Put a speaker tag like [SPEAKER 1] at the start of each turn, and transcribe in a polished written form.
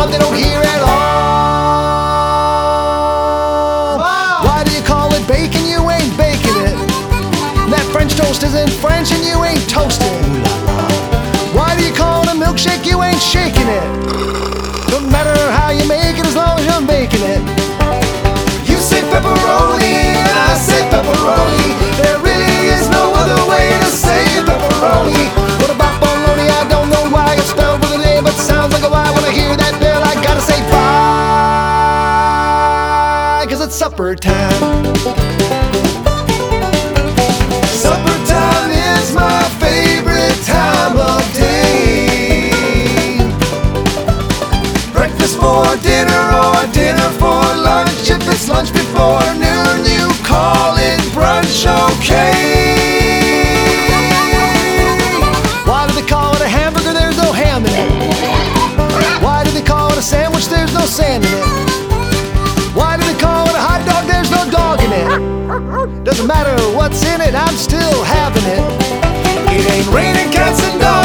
[SPEAKER 1] dog they don't hear at all. Why do you call it bacon? You ain't baking it. That French toast isn't French and you ain't toasting. Why do you call it a milkshake? You ain't shaking it. Don't matter how you make it as long as you're making it. You say pepperoni and I say pepperoni. There really is no other way to say pepperoni. What about bologna? I don't know why it's spelled with an A, but sounds like a Y. When I hear that bell, I gotta say bye, 'cause it's supper time. Supper time is my favorite time of day. Breakfast for dinner or dinner for lunch. If it's lunch before noon, you call it brunch, okay? Why do they call it a hamburger? There's no ham in it. Why do they call it a sandwich? There's no sand in it. Why do they call it a hot dog? There's no dog in it. Doesn't matter what's in it, I'm still having it. It ain't raining cats and dogs.